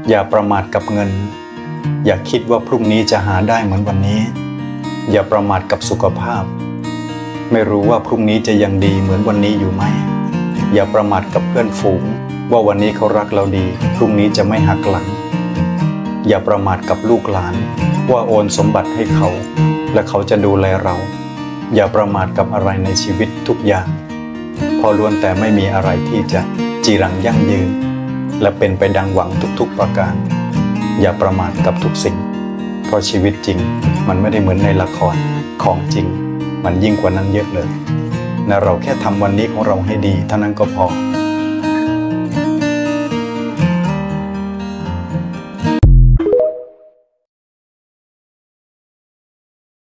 อย่าประมาทกับเงินอย่าคิดว่าพรุ่งนี้จะหาได้เหมือนวันนี้อย่าประมาทกับสุขภาพไม่รู้ว่าพรุ่งนี้จะยังดีเหมือนวันนี้อยู่ไหมอย่าประมาทกับเพื่อนฝูงว่าวันนี้เขารักเราดีพรุ่งนี้จะไม่หักหลังอย่าประมาทกับลูกหลานว่าโอนสมบัติให้เขาและเขาจะดูแลเราอย่าประมาทกับอะไรในชีวิตทุกอย่างพอล้วนแต่ไม่มีอะไรที่จะจีรังยั่งยืนและเป็นไปดังหวังทุกๆประการอย่าประมาทกับทุกสิ่งเพราะชีวิตจริงมันไม่ได้เหมือนในละครของจริงมันยิ่งกว่านั้นเยอะเลยและเราแค่ทำวันนี้ของเราให้ดีเท่านั้นก็พอ